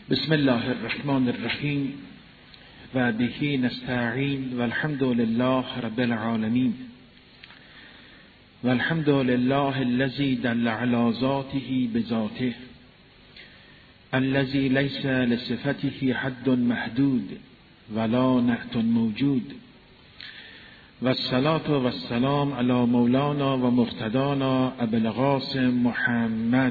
بسم الله الرحمن الرحیم و به نستعین و الحمد لله رب العالمین و الحمد لله الذی دل علی ذاته بذاته الذی لیس لصفته حد محدود ولا نعت موجود و الصلاة و السلام علی مولانا و مقتدانا ابی القاسم محمد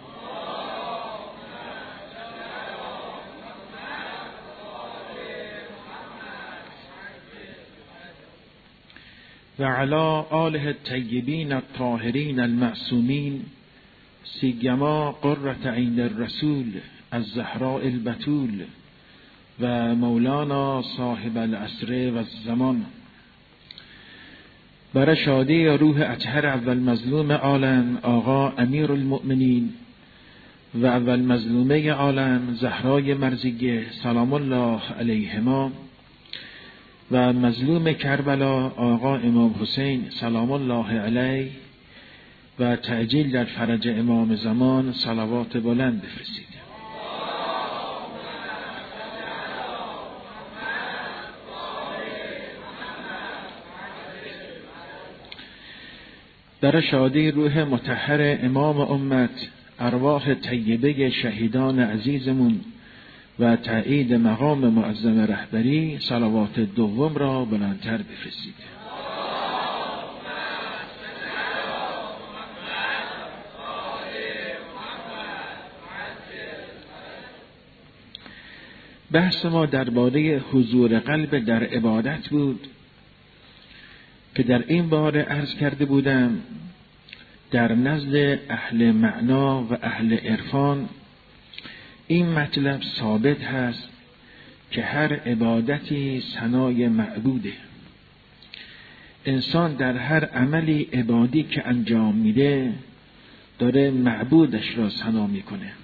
و علی آله الطیبین الطاهرین المعصومین سیما قرة عین الرسول الزهراء البتول و مولانا صاحب العصر و الزمان. برای شادی روح اطهر اول مظلوم عالم آقا امیر المؤمنین و اول مظلومه عالم زهرای مرزیه سلام الله علیهما و مظلوم کربلا آقا امام حسین سلام الله علیه و تعجیل در فرج امام زمان صلوات بلند بفرستید. در شادی روح مطهر امام امت ارواح طیبه شهیدان عزیزمون و تایید مقام معظم رهبری صلوات دوم را بلندتر بفرستید. بحث ما درباره حضور قلب در عبادت بود که در این باره عرض کرده بودم در نزد اهل معنا و اهل عرفان این مطلب ثابت هست که هر عبادتی ثنای معبوده. انسان در هر عملی عبادی که انجام میده داره معبودش را ثنا میکنه.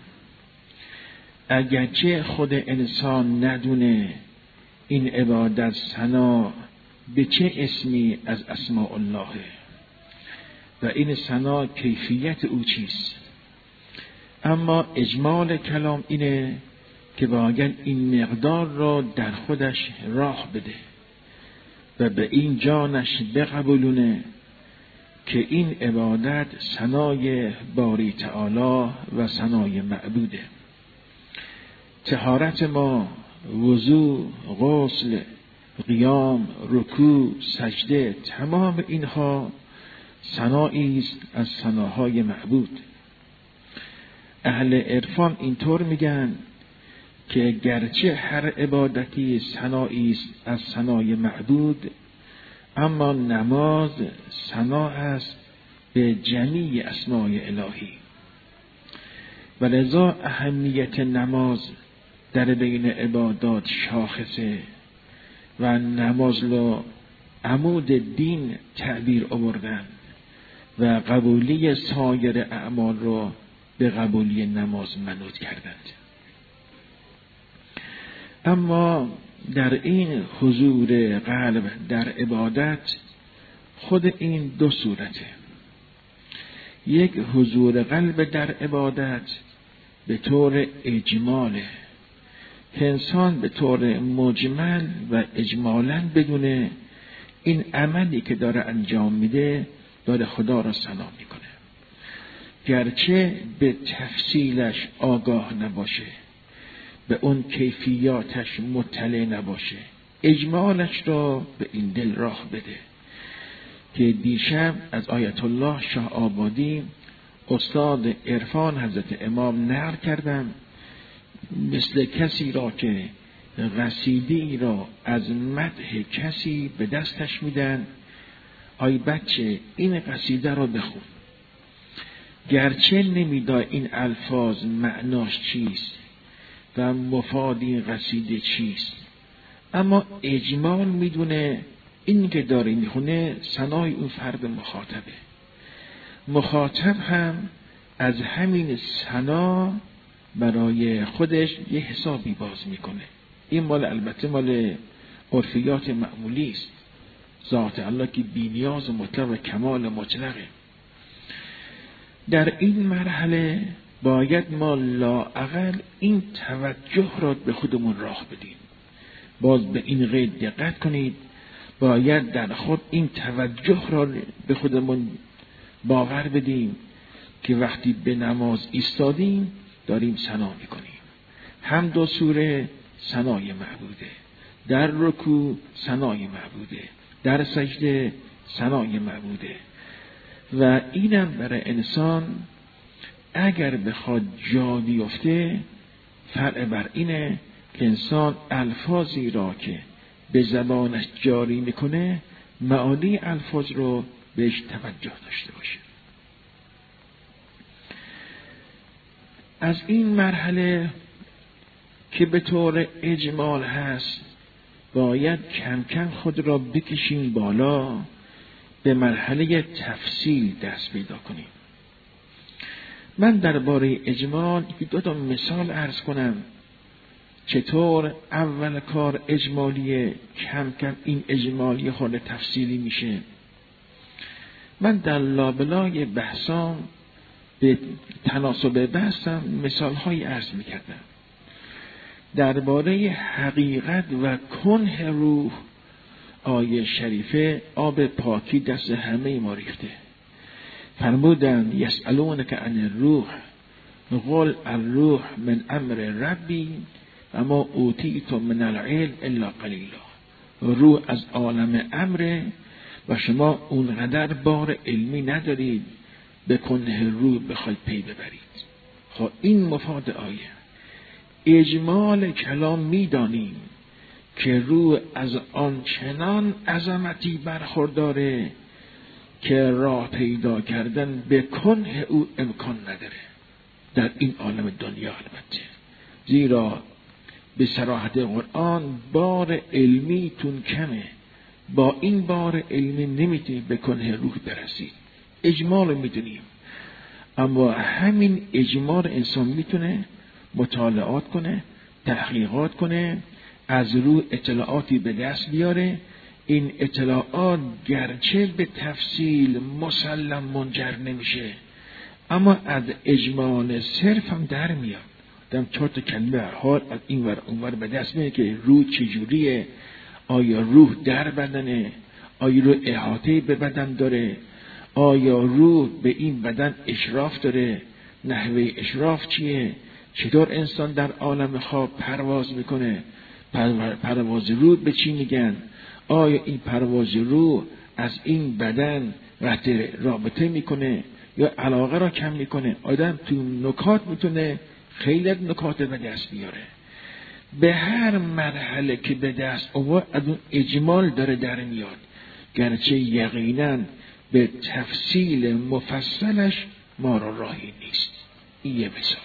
اگرچه خود انسان ندونه این عبادت ثنا به چه اسمی از اسماء الله و این ثنا کیفیت او چیست، اما اجمال کلام اینه که باید این مقدار را در خودش راه بده و به این جانش بقبولونه که این عبادت ثنای باری تعالی و ثنای معبوده. طهارت ما، وضو، غسل، قیام، رکوع، سجده، تمام اینها ثنایی است از ثناهای معبود. اهل عرفان اینطور میگن که گرچه هر عبادتی ثنایی است از ثنای معبود، اما نماز ثنا است به جمیع اسماء الهی و لذا اهمیت نماز در بین عبادات شاخصه و نماز را عمود دین تعبیر آوردن و قبولی سایر اعمال را به قبولی نماز منوط کردند. اما در این حضور قلب در عبادت خود این دو صورته. یک حضور قلب در عبادت به طور اجماله که انسان به طور مجمل و اجمالاً بدونه این عملی که داره انجام میده داره خدا را ثنا میکنه، گرچه به تفصیلش آگاه نباشه، به اون کیفیاتش مطلع نباشه، اجمالش را به این دل راه بده که دیشب از آیت الله شاه آبادی استاد عرفان حضرت امام نقل کردم، مثل کسی را که قصیده‌ای را از مدح کسی به دستش میدن، آی بچه این قصیده را بخون، گرچه نمیدای این الفاظ معناش چیست و مفاد این قصیده چیست، اما اجمال میدونه این که داره میخونه ثنای اون فرد مخاطبه. مخاطب هم از همین ثنا برای خودش یه حسابی باز میکنه. این البته مال عرفیات معمولی است. ذات الله که بی‌نیاز مطلق و کمال مطلقه. در این مرحله باید ما لااقل این توجه را به خودمون راه بدیم. باز به این قید دقت کنید، باید در خود این توجه را به خودمون باور بدیم که وقتی به نماز ایستادیم داریم ثنا میکنیم. حمد و سوره ثنای معبوده، در رکوع ثنای معبوده، در سجده ثنای معبوده. و اینم برای انسان اگر بخواد جا بیفته، فرع بر اینه که انسان الفاظی را که به زبانش جاری میکنه معانی الفاظ رو بهش توجه داشته باشه. از این مرحله که به طور اجمال هست باید کم کم خود را بکشیم بالا، به مرحله تفصیل دست پیدا کنیم. من درباره اجمال 2 مثال عرض کنم چطور اول کار اجمالیه، کم کم این اجمالی خود تفصیلی میشه. من در لابلای بحثام به تناسب بحثم مثالهایی عرض میکردم. درباره حقیقت و کنه روح آیه شریفه آب پاکی دست همه ما ریخته. فرمودن یسألونک عن الروح قل الروح من امر ربی و ما اوتیتم من العلم الا قلیلا. روح از عالم امره و شما اونقدر بار علمی ندارید به کنه روح بخواید پی ببرید. خب این مفاد آیه. اجمال کلام میدانیم که روح از آن چنان عظمتی برخورداره که راه پیدا کردن به کنه او امکان نداره در این عالم دنیا البته، زیرا به صراحت قرآن بار علمیتون کمه، با این بار علمی نمیتونید به کنه روح برسید. اجمال میدونیم، اما همین اجمال انسان میتونه مطالعات کنه، تحقیقات کنه، از روی اطلاعاتی به دست بیاره. این اطلاعات گرچه به تفصیل مسلم منجر نمیشه، اما از اجمال صرف هم در میاد. دم 4 کلمه حال از این ور اون ور به دست میاد که روح چجوریه، آیا روح در بدنه، آیا روح احاطه به بدن داره، آیا روح به این بدن اشراف داره، نحوه اشراف چیه، چطور انسان در عالم خواب پرواز میکنه، پرواز روح به چی میگن، آیا این پرواز روح از این بدن رابطه میکنه یا علاقه را کم میکنه. آدم تو نکات میتونه خیلی نکات به دست بیاره. به هر مرحله که به دست آورد از اون اجمال داره در میاد، گرچه یقینا به تفصیل مفصلش ما را راهی نیست. این یه مثال.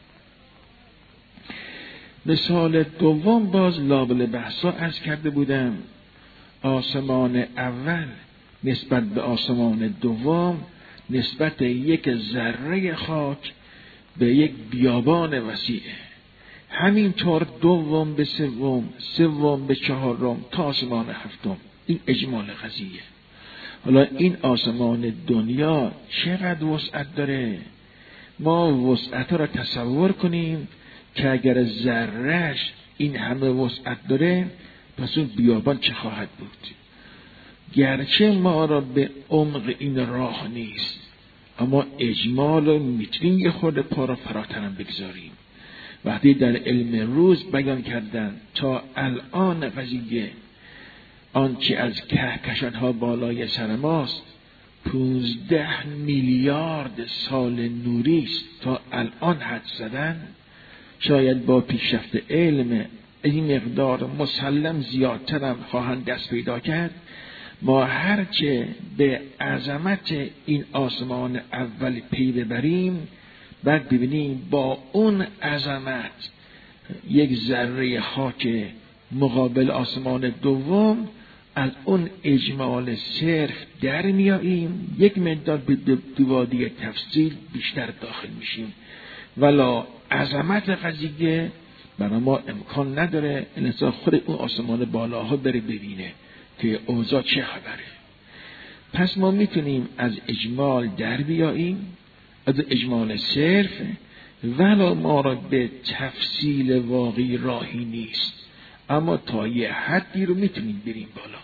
مثال دوم باز لابل بحثا عرض کرده بودم. آسمان اول نسبت به آسمان دوم نسبت یک ذره خاک به یک بیابان وسیعه. همینطور دوم به سوم، سوم به چهارم تا آسمان هفتم. این اجمال قضیه. حالا این آسمان دنیا چقدر وسعت داره؟ ما وسعت را تصور کنیم که اگر ذرهش این همه وسعت داره، پس اون بیابان چه خواهد بود؟ گرچه ما را به عمق این راه نیست، اما اجمال رو میتونیم یه خورده پا را فراترم بگذاریم. وقتی در علم روز بیان کردن تا الان قضیه آنچه از کهکشان‌ها بالای سر ماست 15 میلیارد سال نوری است، تا الان حد زدن. شاید با پیشرفت علم این مقدار مسلم زیادتر هم خواهند دست پیدا کرد. ما هرچه به عظمت این آسمان اول پی ببریم، بعد ببینیم با اون عظمت یک ذره خاک مقابل آسمان دوم، از اون اجمال صرف در میاییم، یک مقدار به دوادی تفصیل بیشتر داخل میشیم. ولا عظمت قضیه برای ما امکان نداره انسان خود اون آسمان بالاها بره ببینه که اوضاع چه خبره. پس ما میتونیم از اجمال در بیاییم، از اجمال صرف ولو ما را به تفصیل واقعی راهی نیست، اما تا یه حدی رو میتونیم بریم بالا.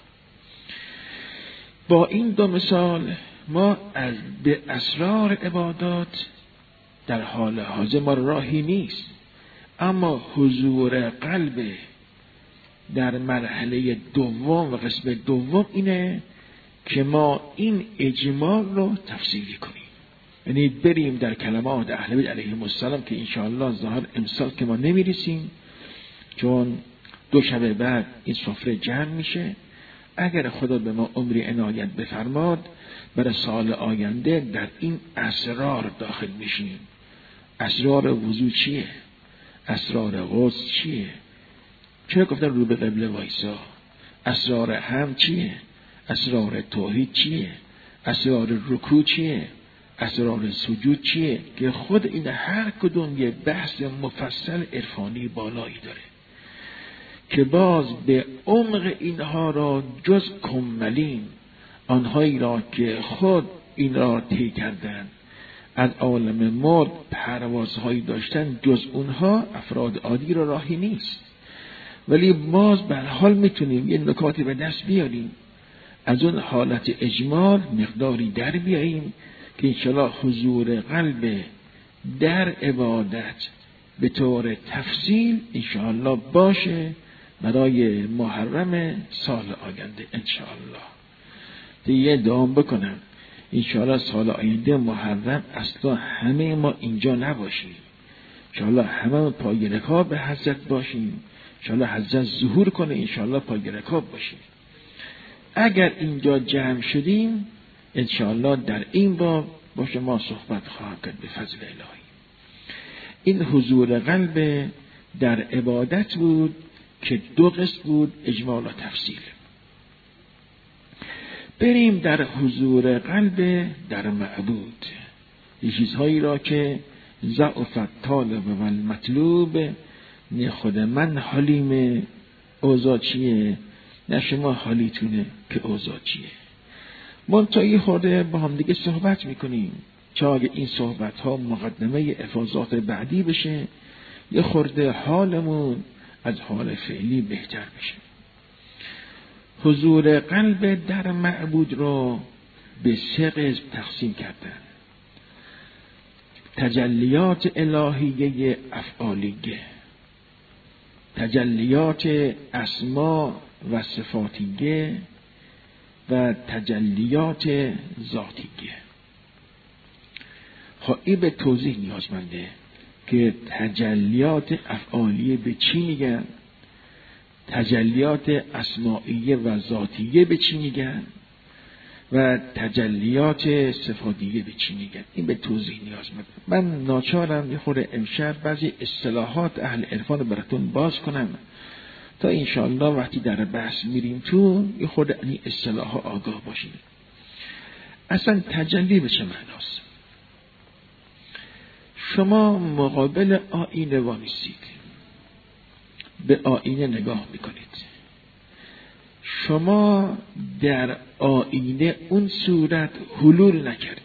با این دو مثال ما به اسرار عبادات در حال حاضر ما راهی نیست، اما حضور قلب در مرحله دوم و قسم دوم اینه که ما این اجمال رو تفصیلی کنیم، یعنی بریم در کلمات اهل بیت علیهم السلام که انشاءالله ظاهر امسال که ما نمیرسیم، چون 2 شب بعد این سفره جمع میشه. اگر خدا به ما عمری عنایت بفرماد برای سال آینده در این اسرار داخل میشیم. اسرار وضو چیه؟ اسرار غسل چیه؟ چرا گفتن رو به قبله وایسا؟ اسرار هم چیه؟ اسرار توحید چیه؟ اسرار رکوع چیه؟ اسرار سجود چیه؟ که خود این هر کدوم یه بحث مفصل عرفانی بالایی داره که باز به عمق اینها را جز کملین، آنهایی را که خود این را طی کردند، از عالم مرد پروازهایی داشتن، جز اونها افراد عادی را راهی نیست. ولی باز به هر حال میتونیم یه نکاتی به دست بیاریم، از اون حالت اجمال مقداری در بیاییم که انشاءالله حضور قلب در عبادت به طور تفصیل انشاءالله باشه برای محرم سال آینده انشاءالله. دیگه دوام بکنم انشاءالله سال آینده محرم اصلا همه ما اینجا نباشیم، انشاءالله همه پای رکاب به حضرت باشیم، انشاءالله حضرت ظهور کنه، انشاءالله پای رکاب باشیم. اگر اینجا جمع شدیم انشاءالله در این باب با شما صحبت خواهم کرد به فضل الهی. این حضور قلب در عبادت بود که 2 قسم بود، اجمال و تفصیل. بریم در حضور قلب در معبود، یه چیزهایی را که ضعف الطالب و المطلوب، نه خود من حالیم اوضاع چیه، نه شما حالیتونه که اوضاع چیه. منتهی خورده با هم دیگه صحبت میکنیم چه اگه این صحبت ها مقدمه افاضات بعدی بشه یه خورده حالمون از حال فعلی بهتر بشه. حضور قلب در معبود رو به 3 قسم تقسیم کردن: تجلیات الهیه افعالیه، تجلیات اسما و صفاتیه و تجلیات ذاتیه. خب این به توضیح نیازمنده که تجلیات افعالیه به چی میگن، تجلیات اسمائیه و ذاتیه به چی میگن و تجلیات صفاتیه به چی میگن. این به توضیح نیازمنده. من ناچارم یه خورده امشب بعضی اصطلاحات اهل عرفان رو براتون باز کنم تا انشاءالله وقتی در بحث میریم تو یه خورده این اصطلاحات آگاه باشیم. اصلا تجلی به چه معناست؟ شما مقابل آینه وایسید، به آینه نگاه میکنید، شما در آینه اون صورت حلول نکردید،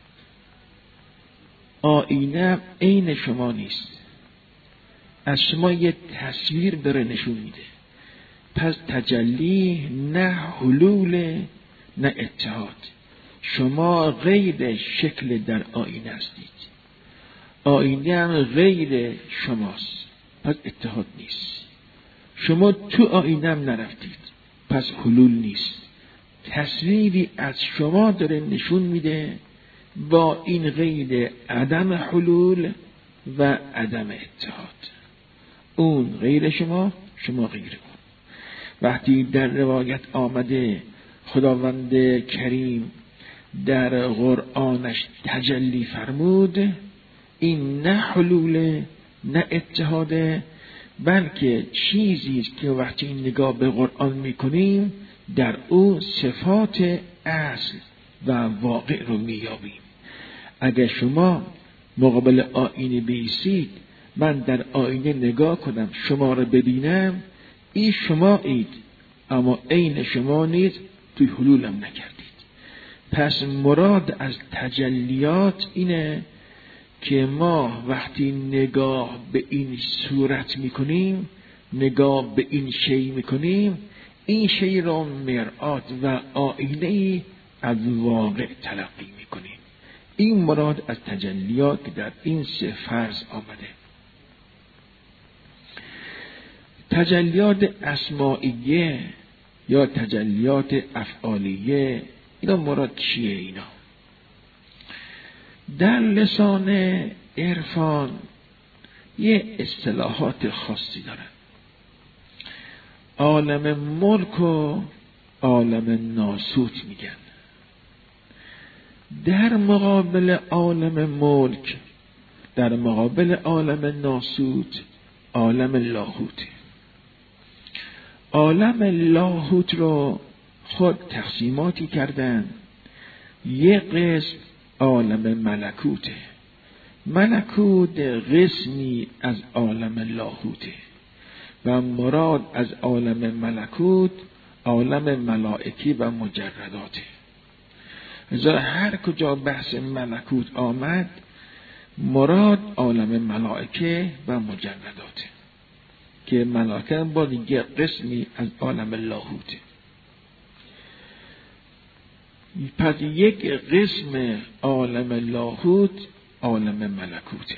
آینه عین شما نیست، از شما یه تصویر داره نشون میده. پس تجلی نه حلول نه اتحاد، شما غیر شکل در آینه هستید، آینه هم غیر شماست، پس اتحاد نیست. شما تو آینه هم نرفتید، پس حلول نیست. تصویری از شما داره نشون میده با این غیر عدم حلول و عدم اتحاد. اون غیر شما، شما غیر اون. وقتی در روایت آمده خداوند کریم در قرآنش تجلی فرمود، این نه حلول نه اتحاده، بلکه چیزی است که وقتی این نگاه به قرآن میکنیم در او صفات اصل و واقع رو میابیم. اگر شما مقابل آینه بیستید، من در آینه نگاه کنم شما رو ببینم، این شمایید اما عین شما نیست، توی حلولم نکردید. پس مراد از تجلیات اینه که ما وقتی نگاه به این صورت میکنیم، نگاه به این شی میکنیم، این شی را مرآت و آینه از واقع تلقی میکنیم. این مراد از تجلیات که در این سه فرض آمده. تجلیات اسمائیه یا تجلیات افعالیه، اینا مراد چیه؟ اینا در لسان عرفان یه اصطلاحات خاصی دارن. عالم ملک و عالم ناسوت میگن. در مقابل عالم ملک، در مقابل عالم ناسوت، عالم لاهوت. عالم لاهوت رو خود تقسیماتی کردن. یک قسم عالم ملکوته. ملکوت قسمی از عالم لاهوته و مراد از عالم ملکوت عالم ملائکی و مجرداته. لذا هر کجا بحث ملکوت آمد، مراد عالم ملائکه و مجرداته که ملائکه با دیگه قسمی از عالم لاهوته. پس یک قسم عالم لاهوت عالم ملکوته.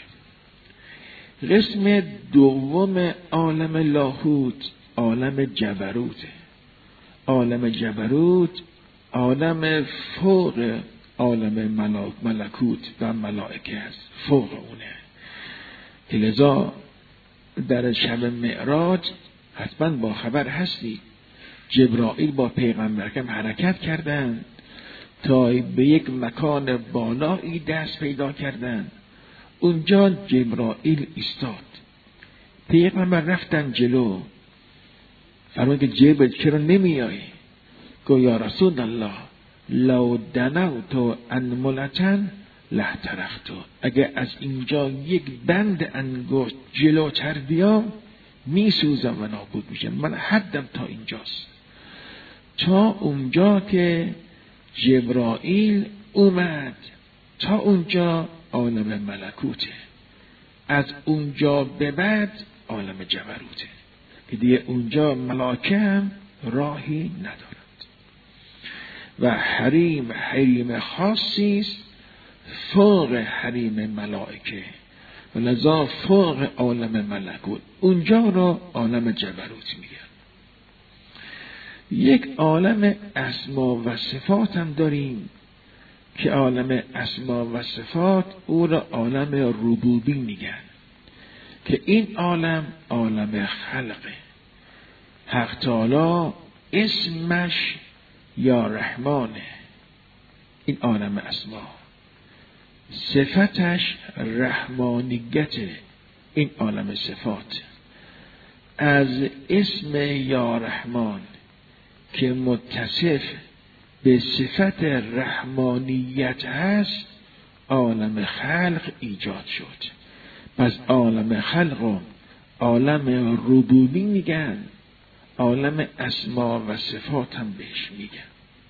قسم دوم عالم لاهوت عالم جبروته. عالم جبروت عالم فوق عالم ملکوت و ملائکه است، فوق اونه. که لذا در شب معراج حتما با خبر هستی، جبرائیل با پیغمبرکم حرکت کردند تا به یک مکان بالایی دست پیدا کردند. اونجا جبرائیل ایستاد، پیغمبر رفتن جلو، فرمود که جبرائیل چرا نمیایی؟ گفت یا رسول الله لو دنوت ان ملتن لحترقت، اگه از اینجا یک بند انگشت جلوتر بیام میسوزم و نابود میشم. من حدم تا اینجاست. تا اونجا که جبرائیل اومد، تا اونجا عالم ملکوته، از اونجا به بعد عالم جبروته که دیگه اونجا ملائکه هم راهی ندارند و حریم خاصی است فوق حریم ملائکه و لذا فوق عالم ملکوت. اونجا را عالم جبروت میگن. یک عالم اسما و صفات هم داریم که عالم اسما و صفات او را عالم ربوبی میگن که این عالم عالم خلقه. حق تعالی اسمش یا رحمانه، این عالم اسما، صفتش رحمانیته، این عالم صفات. از اسم یا رحمان که متصف به صفت رحمانیت هست عالم خلق ایجاد شد. پس عالم خلق و عالم ربوبی میگن، عالم اسما و صفات هم بهش میگن.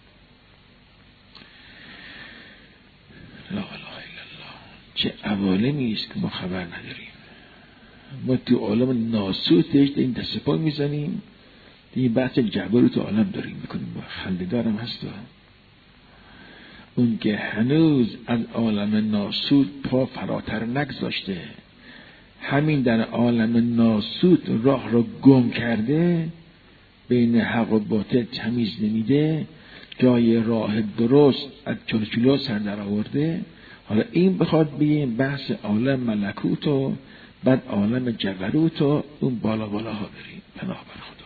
لا اله الا الله. چه عوالمی است که ما خبر نداریم. ما تو عالم ناسوتش این دست پا میزنیم، این بحث جبروت عالم داریم میکنیم. خنده‌دارم هست. اون که هنوز از عالم ناسوت پا فراتر نگذاشته، همین در عالم ناسوت راه را گم کرده، بین حق و باطل تمیز نمیده، جای راه درست از چلو سر در آورده. حالا این بخواد بگیم بحث عالم ملکوت و بعد عالم جبروت و اون بالا بالاها بریم. پناه بر خدا.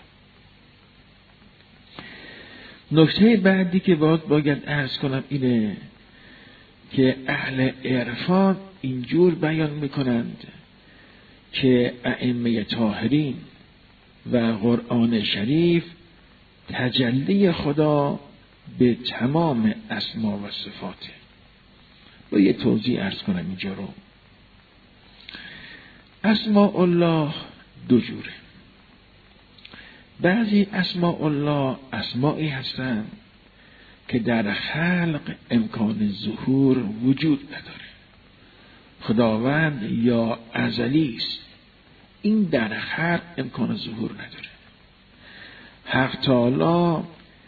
نکته بعدی که باید عرض کنم اینه که اهل عرفان اینجور بیان میکنند که ائمه طاهرین و قرآن شریف تجلی خدا به تمام اسما و صفاته. با یه توضیح عرض کنم اینجا رو. اسماء الله دو جوره. بعضی اسماء الله اسمایی هستند که در خلق امکان ظهور وجود نداره. خداوند یا ازلی است، این در خلق امکان ظهور نداره. حق تعالی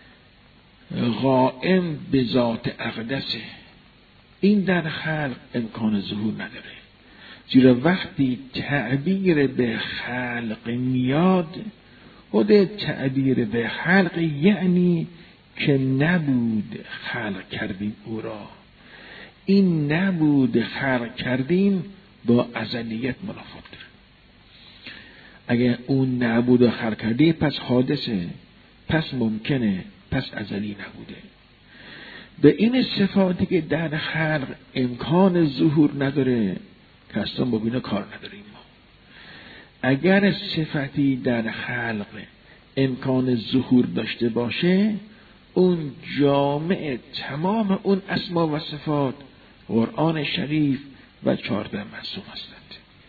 قائم به ذات اقدسه، این در خلق امکان ظهور نداره. زیرا وقتی تعبیر به خلق میاد، خود تعبیر به خلق یعنی که نبود خلق کردیم او را. این نبود خلق کردیم با ازلیت منافات داره. اگر اون نبود خلق کردیم پس حادثه، پس ممکنه، پس ازلی نبوده. به این صفاتی که در خلق امکان ظهور نداره که اصلا با اینا کار نداریم ما. اگر صفتی در خلق امکان ظهور داشته باشه، اون جامع تمام اون اسما و صفات قرآن شریف و 14 معصوم هستند.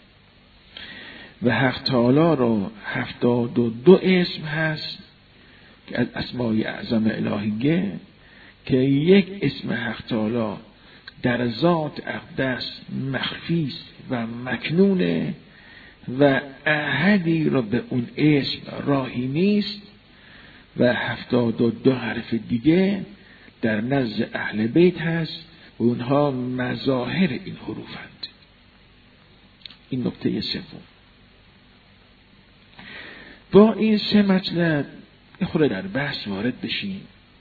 و حق تعالی را 72 اسم هست که از اسمای اعظم الهیه، که یک اسم حق تعالی در ذات اقدس مخفی است و مکنونه و احدی را به اون اسم راهی نیست، و 72 حرف دیگه در نزد اهل بیت هست و اونها مظاهر این حروفند. این نکته سوم. با این سه مطلب خود در بحث وارد بشیم.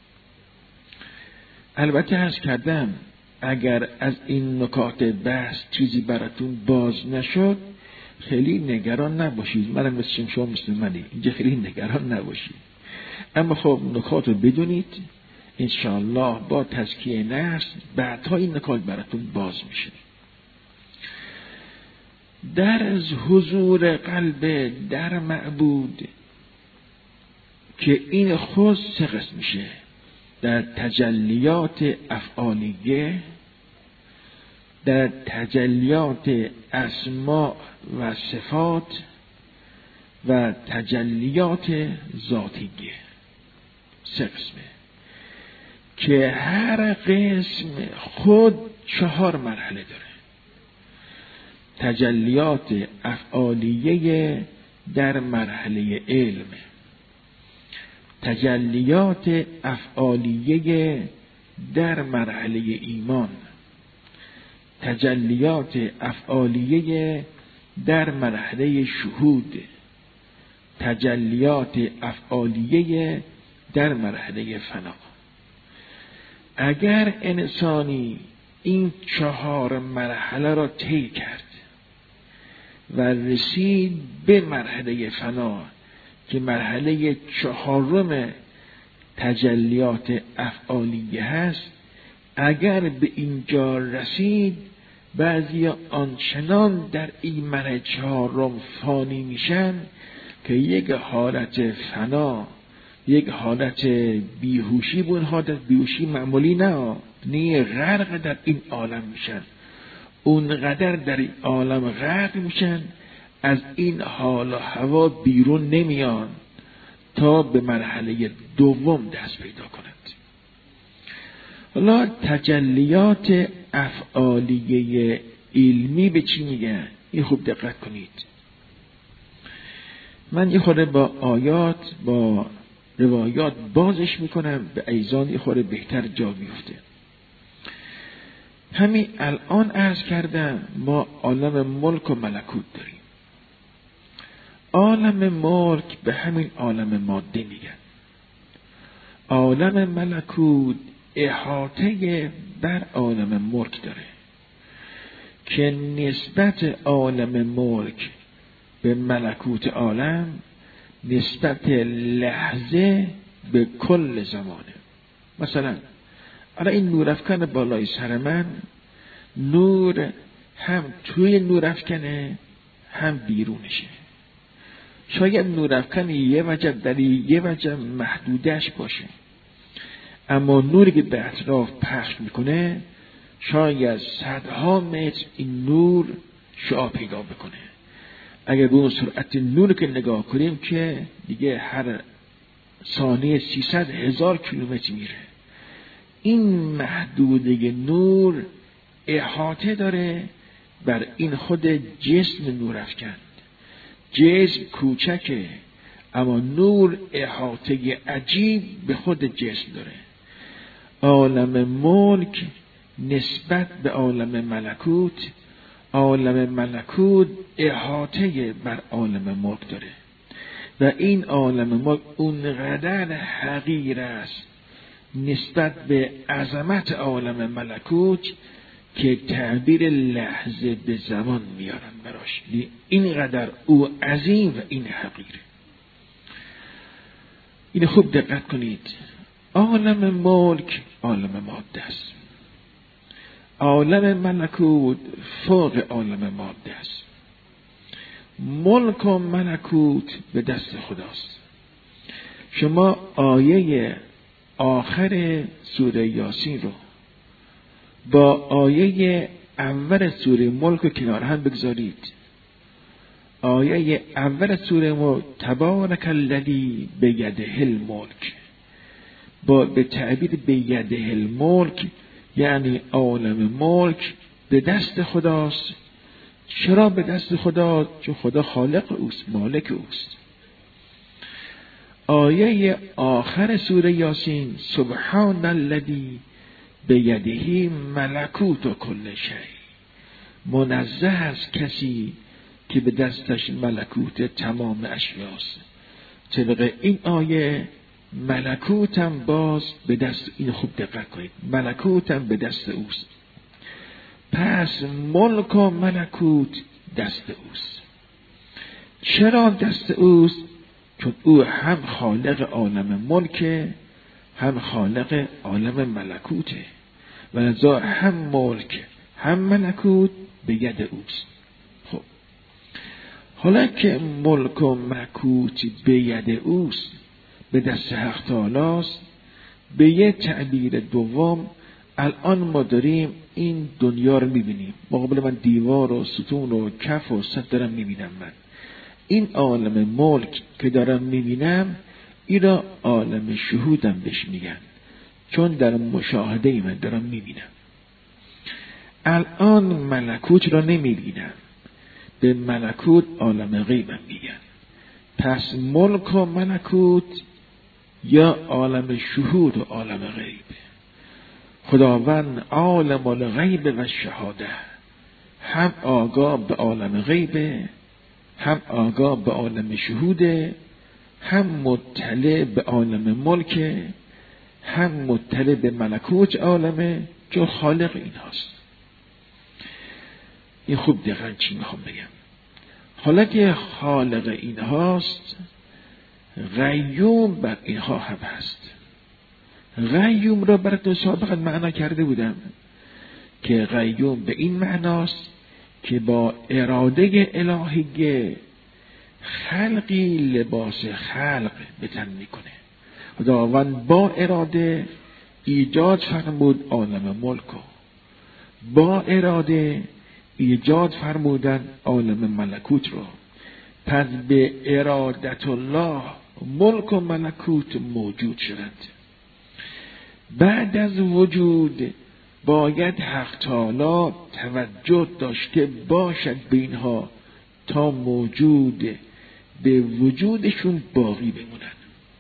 البته عرض کردم اگر از این نکات بحث چیزی براتون باز نشد خیلی نگران نباشید. منم مثل شما مثل منی، اینجا خیلی نگران نباشید. اما خب نکات رو بدونید، انشاءالله با تزکیه نفس بعدها این نکات براتون باز میشه. در از حضور قلب در معبود که این خود سه قسم میشه: در تجلیات افعالیه، در تجلیات اسماء و صفات و تجلیات ذاتیه. سه قسمه که هر قسم خود 4 مرحله داره. تجلیات افعالیه در مرحله علم، تجلیات افعالیه در مرحله ایمان، تجلیات افعالیه در مرحله شهود، تجلیات افعالیه در مرحله فنا. اگر انسانی این 4 مرحله را طی کرد و رسید به مرحله فنا که مرحله 4 تجلیات افعالیه هست، اگر به اینجا رسید بعضی آنچنان در این مرحله 4 فانی میشن که یک حالت فنا، یک حالت بیهوشی، بود حالت بیهوشی معمولی نه غرق در این عالم میشن. اونقدر در این عالم غرق میشن از این حال و هوا بیرون نمیان تا به مرحله 2 دست پیدا کنند. حالا تجلیات افعالیه علمی به چی میگن؟ این خوب دقت کنید. من یه خورده با آیات با روایات بازش میکنم، به ایزان یه خورده بهتر جا میفته. همین الان عرض کردم ما عالم ملک و ملکوت داریم. عالم ملک به همین عالم ماده میگن. عالم ملکوت احاطه بر عالم ملک داره که نسبت عالم ملک به ملکوت عالم نسبت لحظه به کل زمانه. مثلا الان این نورافکن بالای سر من، نور هم توی نورافکنه هم بیرونشه. شاید نورافکن یه وجه در یه وجه محدودش باشه، اما نوری که به اطراف پخش میکنه شاید صدها متر این نور شعاع پیدا بکنه. اگر به اون سرعت نور که نگاه کنیم که دیگه هر ثانیه 300,000 کیلومتر میره. این محدوده نور احاطه داره بر این خود جسم نور افکند. جسم کوچکه اما نور احاطه عجیب به خود جسم داره. عالم ملک نسبت به عالم ملکوت، عالم ملکوت احاطه بر عالم ملک داره و این عالم ملک اونقدر حقیر است نسبت به عظمت عالم ملکوت که تعبیر لحظه به زمان میارن براش. اینقدر او عظیم و این حقیره. این خوب دقت کنید. عالم ملک عالم ماده است، عالم ملکوت فوق عالم ماده است. ملک و ملکوت به دست خداست. شما آیه آخر سوره یاسین رو با آیه اول سوره ملک رو کنار هم بگذارید. آیه اول سوره ملک تبارک الذی بیده الملک، با به تعبیر بیده الملک یعنی عالم ملک به دست خداست. چرا به دست خدا؟ چون خدا خالق اوست، مالک اوست. آیه آخر سوره یاسین سبحان الذی بیده ملکوت کل شیء، منزه از کسی که به دستش ملکوت تمام اشیاست. طبق این آیه ملکوتم باز به دست، این خوب دقت کنید، ملکوتم به دست اوست. پس ملک و ملکوت دست اوست. چرا دست اوست؟ چون او هم خالق عالم ملکه هم خالق عالم ملکوته و لذا هم ملک هم ملکوت به ید اوست. خب حالا که ملک و ملکوت به ید اوست، به دست حق تعالی است، به یه تعبیر دوم الان ما داریم این دنیا رو میبینیم. مقابل من دیوار و ستون و کف و سد دارم میبینم. من این عالم ملک که دارم میبینم این را عالم شهودم بهش میگن، چون در مشاهده من دارم میبینم. الان ملکوت را نمیبینم، به ملکوت عالم غیبم میگن. پس ملک و ملکوت یا عالم شهود و عالم غیب. خداوند عالم الغیب و شهاده، هم آگاه به عالم غیبه، هم آگاه به عالم شهوده، هم مطلع به عالم ملکه، هم مطلع به ملکوت عالمه، چون خالق این هاست. این خوب دقیقا چی میخوام بگم؟ حالا که خالق این هاست، قیوم بر اینها هم هست. قیوم را براتون سابقا معنا کرده بودم که قیوم به این معناست که با اراده الهی خلقی لباس خلق به تن میکنه. خداوند با اراده ایجاد فرمود عالم ملکو، با اراده ایجاد فرمودن عالم ملکوت رو. پس به ارادت الله ملک و ملکوت موجود شدند. بعد از وجود باید حق تعالی توجه داشته باشد به اینها تا موجود به وجودشون باقی بمونن.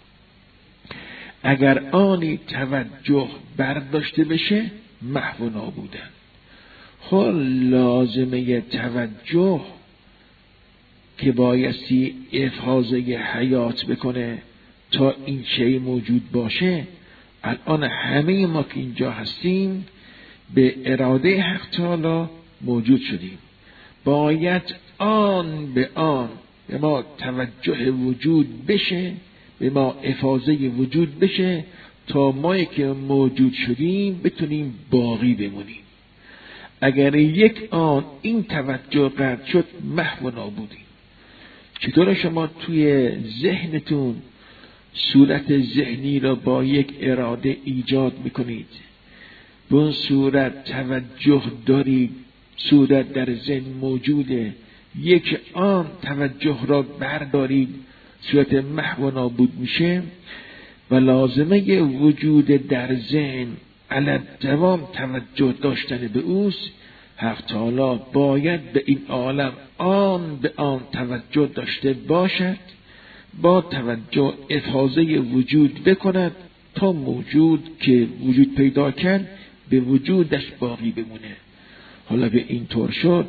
اگر آنی توجه برداشته بشه محو و نابودن. خب لازمه توجه که بایستی افاضه حیات بکنه تا این شی موجود باشه. الان همه ما که اینجا هستیم به اراده حق تعالی موجود شدیم. باید آن به آن به ما توجه وجود بشه، به ما افاضه وجود بشه تا ما که موجود شدیم بتونیم باقی بمونیم. اگر یک آن این توجه قطع شد محو و نابودیم. چطور شما توی ذهنتون صورت ذهنی را با یک اراده ایجاد میکنید، به اون صورت توجه دارید، صورت در ذهن موجوده، یک آن توجه را بردارید صورت محو و نابود میشه و لازمه وجود در ذهن علی دوام توجه داشتن به اوست. حق تعالی باید به این عالم آن به آن توجه داشته باشد، با توجه افاضه وجود بکند تا موجود که وجود پیدا کرد به وجودش باقی بمونه. حالا به این طور شد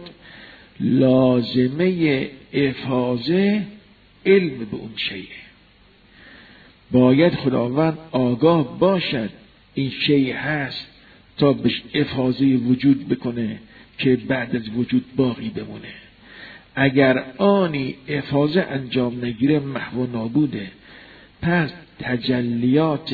لازمه افاضه علم به اون شیء. باید خداوند آگاه باشد این شیء هست تا بهش افاضه وجود بکنه که بعد از وجود باقی بمونه. اگر آنی افاضه انجام نگیره محو و نابوده. پس تجلیات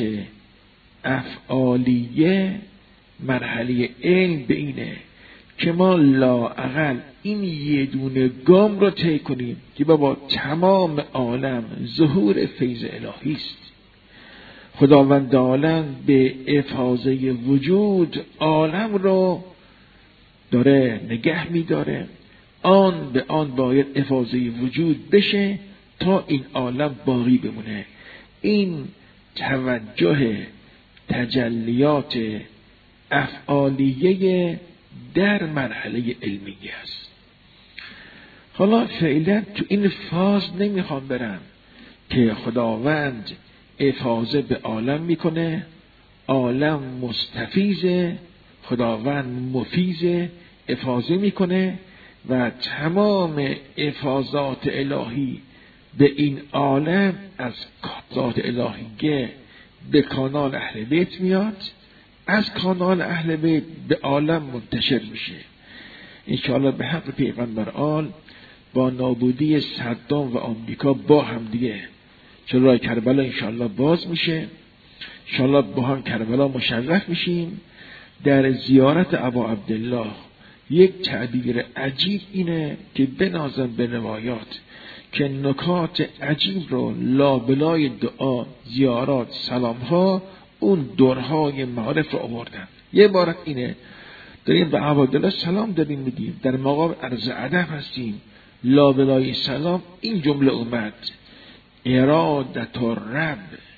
افعالیه مرحله علم به اینه که ما لااقل این یه دونه گام رو طی کنیم که بابا تمام عالم ظهور فیض الهی است. خداوند عالم به افاضه وجود عالم رو داره نگه می‌داره. آن به آن باید افاضه وجود بشه تا این عالم باقی بمونه. این توجه تجلیات افعالیه در مرحله علمیه است. حالا فعلا تو این فاز نمیخوام برم که خداوند افاضه به عالم میکنه، عالم مستفیضه، خداوند مفیضه، افاضه میکنه و تمام افاضات الهی به این عالم از ذات الهیه به کانال اهل بیت میاد، از کانال اهل بیت به عالم منتشر میشه. انشاءالله به حق پیغمبر آل با نابودی صدام و آمریکا با هم دیگه چون راه کربلا انشاءالله باز میشه، انشاءالله با هم کربلا مشرف میشیم. در زیارت ابا عبدالله یک تعبیر عجیب اینه که بنازم به روایات که نکات عجیب رو لابلای دعا، زیارات، سلام ها اون دورهای معارف رو آوردن. یه عبارت اینه داریم به ابا عبدالله سلام داریم میدیم، در مقام عرض ادب هستیم، لابلای سلام این جمله اومد: ارادت الرب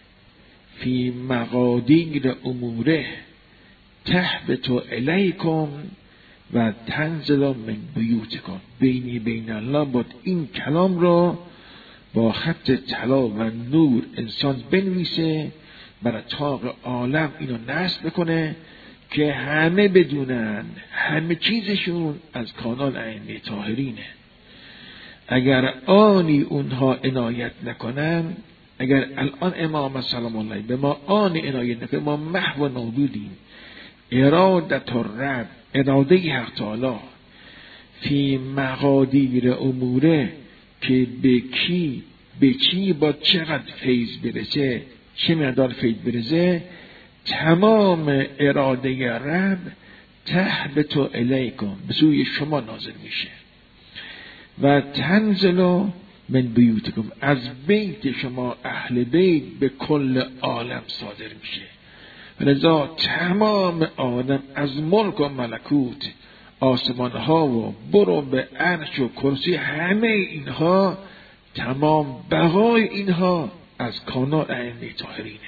فی مقادیر اموره تهبط الیکم و تنزل من بیوتکم. بینی بین الله بود این کلام را با خط طلا و نور انسان بنویسه، برای طاق عالم اینو نصب بکنه که همه بدونن همه چیزشون از کانال ائمه طاهرینه. اگر آنی اونها عنایت نکنن، اگر الان امام سلام الله به ما آنی عنایت نکنه، ما محو و نابودیم. ارادت الرب، اراده حق تعالی، فی مقادیر اموره که به کی به چی با چقدر فیض برسه، چه مقدار فیض برسه، تمام اراده رب تهبط الیکم به سوی شما نازل میشه و تنزل من بیوتکم از بیت شما اهل بیت به کل عالم صادر میشه. لذا تمام عالم از ملک و ملکوت، آسمان ها و برو به عرش و کرسی، همه اینها تمام بقای اینها از کانال ائمه طاهرینه.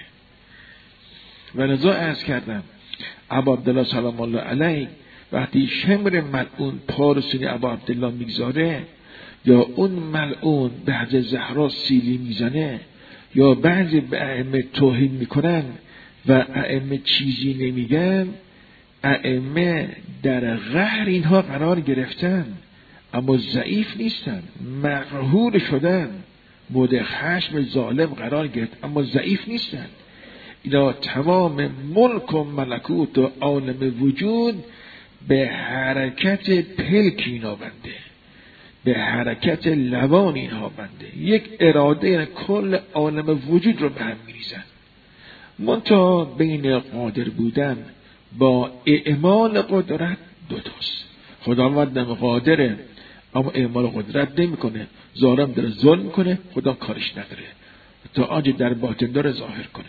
و لذا عرض کردم ابا عبدالله سلام الله علیه وقتی شمر ملعون پارسونی ابا عبدالله میگذاره، یا اون ملعون به حضرت زهرا سیلی میزنه، یا بعضی به ائمه توهین میکنن و ائمه چیزی نمیگن، ائمه در قهر اینها قرار گرفتن اما ضعیف نیستن، مقهور شدن، مورد خشم ظالم قرار گرفت اما ضعیف نیستن. اینا تمام ملک و ملکوت و عالم وجود به حرکت پلک اینا بنده، به حرکت لبان اینها بنده، یک اراده کل عالم وجود رو به هم میریزن. منتها بین قادر بودن با اعمال قدرت دوتاست. خداوند قادره اما اعمال قدرت نمی کنه، ظالم داره ظلم میکنه، خدا کارش نداره تا آنچه در باطن داره ظاهر کنه.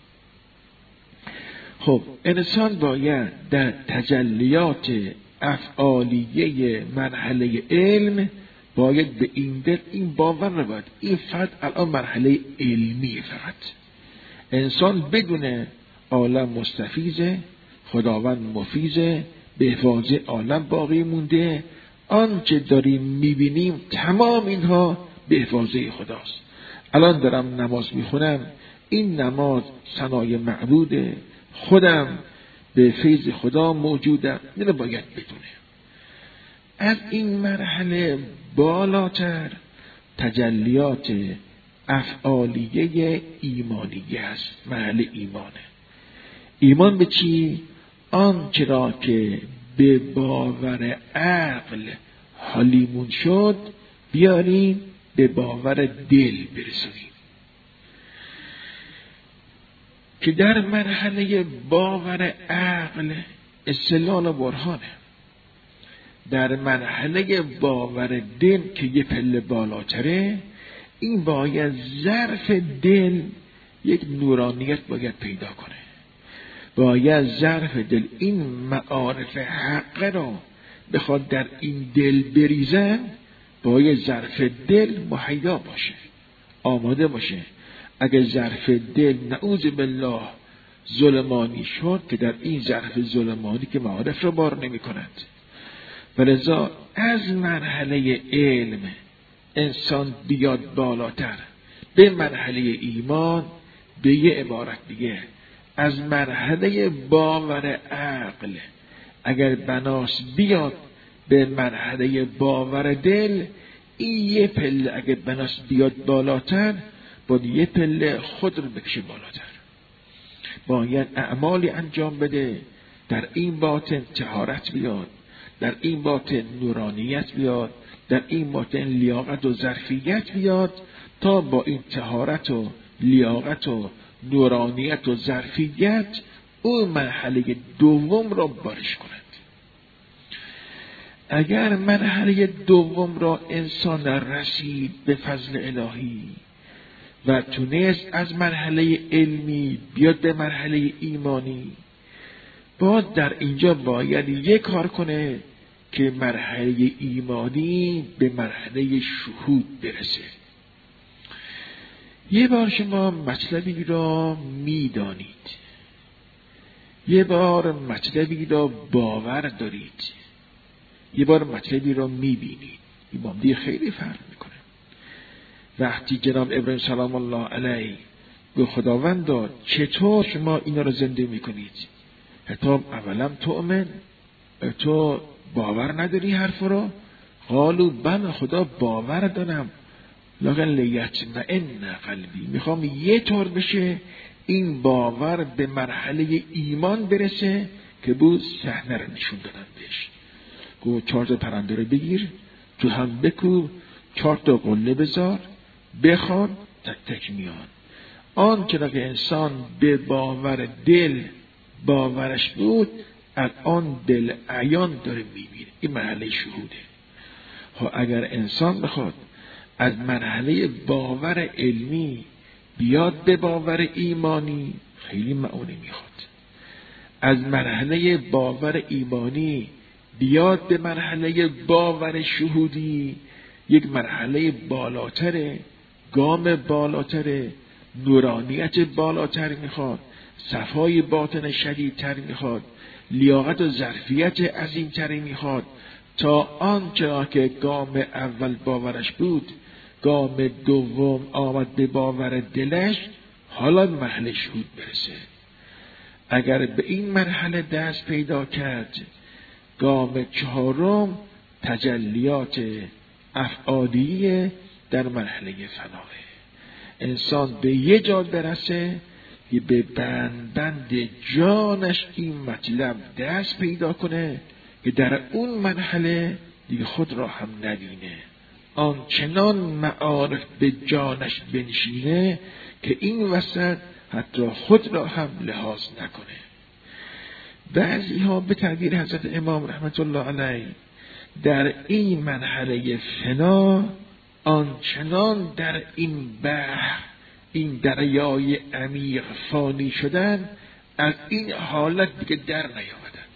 خب انسان باید در تجلیات افعالیه مرحله علم باید به این دل این باور رو باید، این فقط الان مرحله علمی، فقط انسان بدونه عالم مستفیضه، خداوند مفیضه، به حفاظ عالم باقی مونده. آنچه داریم میبینیم تمام اینها به حفاظه خداست. الان دارم نماز میخونم، این نماز ثنای معبوده، خودم به فیض خدا موجودم. اینو باید بدونه. از این مرحله بالاتر تجلیات افعالیه ایمانیه است. مرحله ایمانه. ایمان به چی؟ آنچه را که به باور عقل حالیمون شد بیاریم به باور دل برسونیم. که در مرحله باور عقل استدلال و برهانه. در مرحله باور دل که یه پله بالاتره، این باید ظرف دل یک نورانیت باید پیدا کنه. باید ظرف دل این معارف حق را بخواد در این دل بریزن، باید ظرف دل مهیا باشه، آماده باشه. اگر ظرف دل نعوذ بالله ظلمانی شد، که در این ظرف ظلمانی که معارف را بار نمی کند. ولذا از مرحله علم انسان بیاد بالاتر به مرحله ایمان، به یه عبارت دیگه از مرحله باور عقل اگر بناس بیاد به مرحله باور دل، این یه پله اگر بناس بیاد بالاتر، باید یه پله خود رو بکشه بالاتر. باید اعمالی انجام بده، در این باطن طهارت بیاد، در این باطن نورانیت بیاد، در این باطن لیاقت و ظرفیت بیاد، تا با این طهارت و لیاقت و نورانیت و ظرفیت اون مرحله دوم را بارش کند. اگر مرحله دوم را انسان رسید به فضل الهی و تونست از مرحله علمی بیاد به مرحله ایمانی، باید در اینجا باید یک کار کنه که مرحله ایمانی به مرحله شهود برسه. یه بار شما مطلبی را میدانید، یه بار مطلبی را باور دارید، یه بار مطلبی را میبینید. این با هم خیلی فرق میکنه. وقتی جناب ابراهیم سلام الله علیه به خداوند داد چطور شما اینا را زنده میکنید؟ خطاب اولا تؤمن، تو باور نداری حرف را؟ قالوا بله خدا باور دارم، لکن لیطمئن قلبی، میخوام یه طور بشه این باور به مرحله ایمان برسه که بود صحنه رو نشون دادن بهش. گو 4 تا پرنده رو بگیر، تو هم بکوب، 4 تا قله بذار، بخوان، تک تک میان. آن که انسان به باور دل باورش بود، از آن دل عیان داره میبینه. این مرحله شهوده. اگر انسان بخواد از مرحله باور علمی بیاد به باور ایمانی، خیلی معونی میخواد. از مرحله باور ایمانی بیاد به مرحله باور شهودی، یک مرحله بالاتره، گام بالاتره، نورانیت بالاتر میخواد، صفای باطن شدیدتر میخواد، لیاقت و ظرفیت عظیمتری میخواد، تا آنچه که گام اول باورش بود، گام دوم آمد به باور دلش، حالا مرحله شهود برسه. اگر به این مرحله دست پیدا کرد، گام 4 تجلیات افعالیه در مرحله فناه. انسان به یه جا برسه که به بند جانش این مطلب دست پیدا کنه که در اون مرحله دیگه خود را هم نبینه. آنچنان معارف به جانش بنشینه که این وسط حتی خود را هم لحاظ نکنه. بعضی ها به تعبیر حضرت امام رحمت الله علیه در این مرحله فنا آنچنان در این بحر، این دریای عمیق فانی شدن، از این حالت دیگه در نیامدند.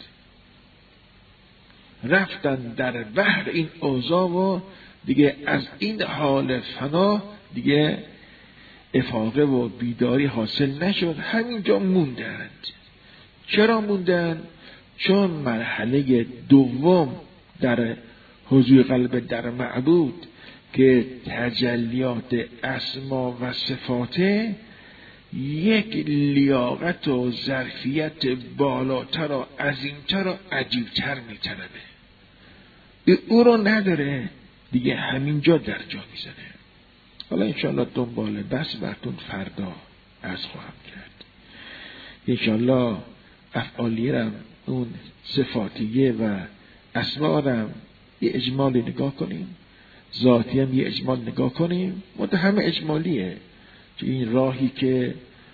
رفتن در بحر این اوضاع و دیگه از این حال فنا دیگه افاقه و بیداری حاصل نشد، همینجا موندند. چرا موندند؟ چون مرحله دوم در حضور قلب در معبود که تجلیات اسما و صفاته، یک لیاقت و ظرفیت بالاتر و عظیمتر و عجیبتر میطلبه. او رو نداره دیگه، همینجا در جا میزنه. حالا انشاءالله دنبال بس براتون فردا از خواهم کرد. انشاءالله افعالیه رم، اون صفاتیه و اسما رم یه اجمالی نگاه کنیم، ذاتی هم یه اجمال نگاه کنیم. همه اجمالیه که این راهی که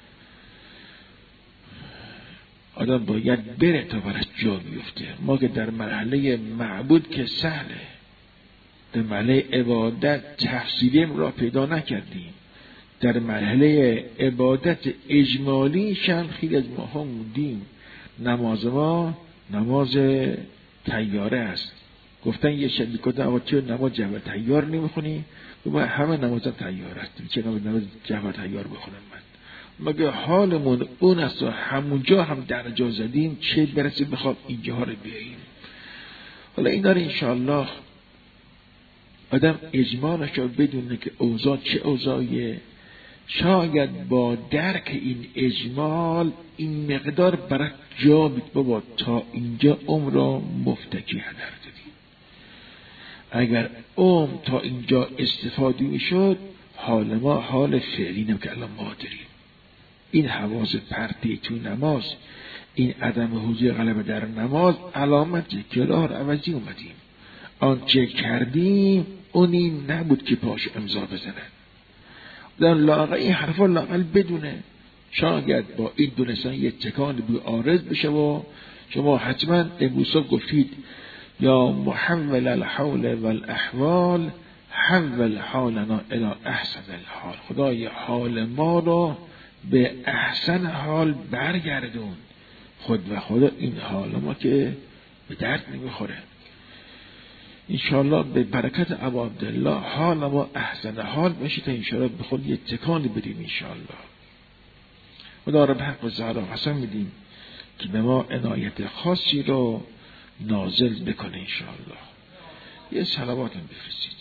آدم باید بره تا برش جا بیفته. ما که در مرحله معبود که سهله، در مرحله عبادت تفصیلی را پیدا نکردیم. در مرحله عبادت اجمالی شن خیلی از ما ها موندیم. نماز ما نماز تیاره است. گفتن یه شبی کردن آقا چرا نماز جبر تیار نمیخونی؟ گفتن همه نماز تیار است، چرا نماز جبر تیار بخونم من؟ مگه حالمون اون است و همونجا هم درجا زدیم، چه برسه بخواب اینجاها رو بیاییم. حالا این داره انشاءالله آدم اجمالش رو بدونه که اوضاع چه اوضاعیه. شاید با درک این اجمال این مقدار برای جا بید بابا تا اینجا عمر را مفتکی هدر دادیم. اگر عمر تا اینجا استفاده می شد، حال ما حال فعلی نم که الان ما داریم. این حواس پرتی تو نماز، این عدم حضور قلب در نماز علامتی که راه رو عوضی اومدیم. آنچه کردیم اونی نبود که پاش امضا بزنن. در لاغل این حرفا لاغل بدونه. شاید با این دونستان یه تکان بی عارض بشه و شما حتما امروز گفتید یا محول الحول والاحوال حول حالنا الى احسن الحال. خدای حال ما رو به احسن حال برگردون. خود و خدا این حال ما که به درد نمیخوره. انشاءالله به برکت ابا عبدالله حال ما احسن حال بشه تا انشاءالله به خود یه تکانی بدیم انشاءالله. خدا رب حق و زهر و قسم میدیم که به ما عنایت خاصی رو نازل بکنه انشاءالله. یه صلوات هم بفرستید.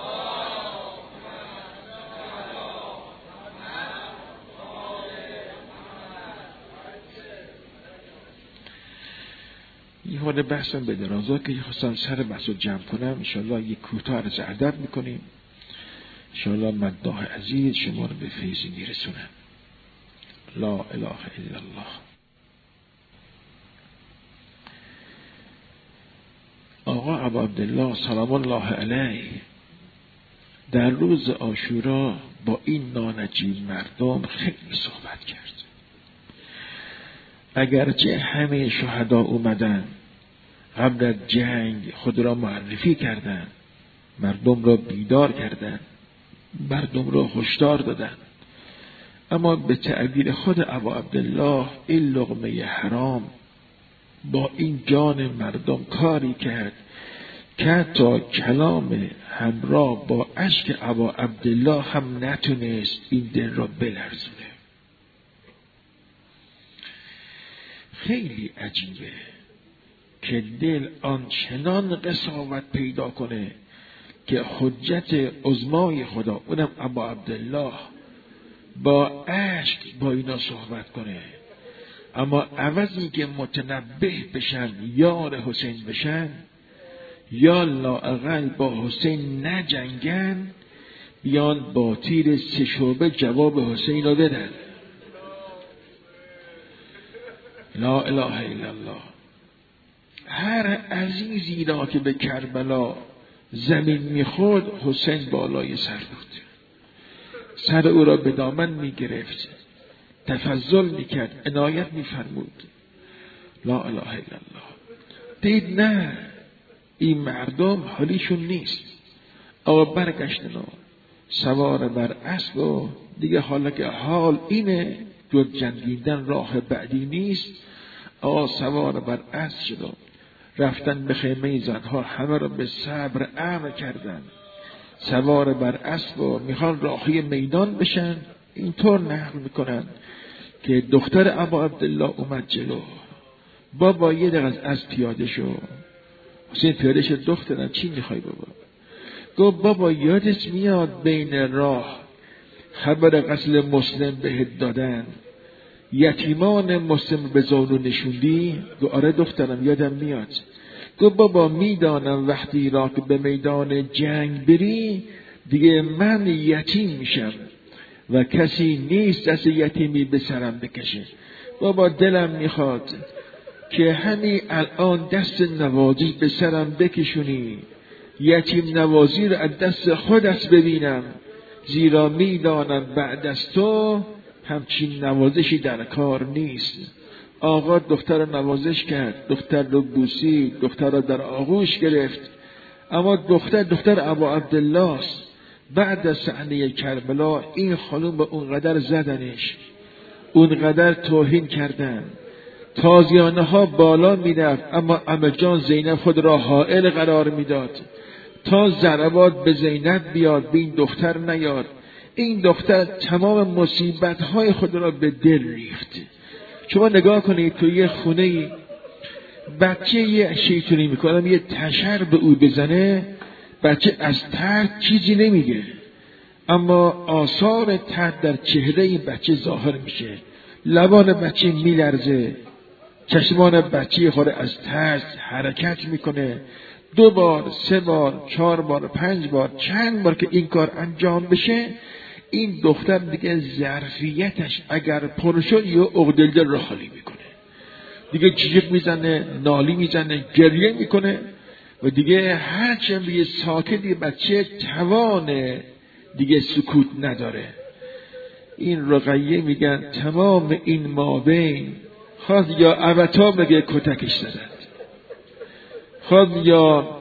یه خورده بحثم به درازا که خواستم سر بحث رو جمع کنم. انشاءالله یک کوتاه عرض ادب میکنیم. انشاءالله مداح عزیز شما رو به فیضی میرسونم. لا اله الا الله. آقا ابا عبدالله سلام الله علیه در روز عاشورا با این نانجیب مردم خیلی صحبت کرد. اگرچه همه شهدا اومدن قبل از جنگ خود را معرفی کردن، مردم را بیدار کردن، مردم را هشدار دادن، اما به تعبیر خود ابا عبدالله این لقمه حرام با این جان مردم کاری کرد که تا کلام همراه با اشک ابا عبدالله هم نتونست این دل را بلرزونه. خیلی عجیبه که دل آنچنان قساوت پیدا کنه که حجت عظمای خدا اونم ابا عبدالله با اشک با اینا صحبت کنه، اما عوضی که متنبه بشن یار حسین بشن یا لااقل با حسین نجنگن، بیان با تیر 3 شعبه جواب حسین رو بدن. لا اله الا الله. هر عزیزی را که به کربلا زمین میخورد حسین بالای سر بود، سر او را به دامن میگرفت، تفضل میکرد، عنایت میفرمود. لا اله الا الله. دید نه این مردم حالیشون نیست. آقا برگشتن و سوار بر اسب و دیگه حالا که حال اینه جز جنگیدن راه بعدی نیست، آقا سوار بر اسب شد و رفتن به خیمه زنها، همه را به صبر امر کردن، سوار بر اسب و میخوان راهی میدان بشن. اینطور نقل میکنن که دختر ابا عبدالله اومد جلو، بابا یه دقیقه از پیاده شو. حسین پیاده شد. دخترم چی میخوای بابا؟ گفت بابا یادت میاد بین راه خبر قتل مسلم بهت دادن، یتیمان مسلم به زانو نشوندی؟ گفت آره دخترم یادم میاد. گفت بابا میدانم وقتی را که به میدان جنگ بری دیگه من یتیم میشم و کسی نیست دست یتیمی به سرم بکشه. بابا دلم میخواد که همین الان دست نوازی به سرم بکشونی، یتیم نوازی رو از دست خودت ببینم، زیرا میدانم بعد از تو همچین نوازشی در کار نیست. آقا دختر رو نوازش کرد، دختر رو بوسید، دختر رو در آغوش گرفت. اما دختر ابا عبدالله است. بعد از صحنه کربلا این خانوم به اونقدر زدنش، اونقدر توهین کردن، تازیانه ها بالا میرفت، اما عمه جان زینب خود را حائل قرار میداد تا ضربات به زینب بیاد، به این دختر نیاد. این دختر تمام مصیبت های خود را به دل ریخت. شما نگاه کنید تو یه خونه بچه یه شیطونی میکنم یه تشر به او بزنه، بچه از ترد چیزی نمیگه، اما آثار ترد در چهره این بچه ظاهر میشه. لبان بچه میلرزه، چشمان بچه خود از ترس حرکت میکنه. 2 بار، 3 بار، 4 بار، 5 بار، چند بار که این کار انجام بشه، این دختر دیگه ظرفیتش اگر پر شد یا عقده‌دل رو خالی میکنه، دیگه جیغ میزنه، نالی میزنه، گریه میکنه و دیگه هرچند به ساکتی بچه توان دیگه سکوت نداره. این رقیه میگن تمام این مابین خواست یا ابتا بگه کتکش زدند، خواست یا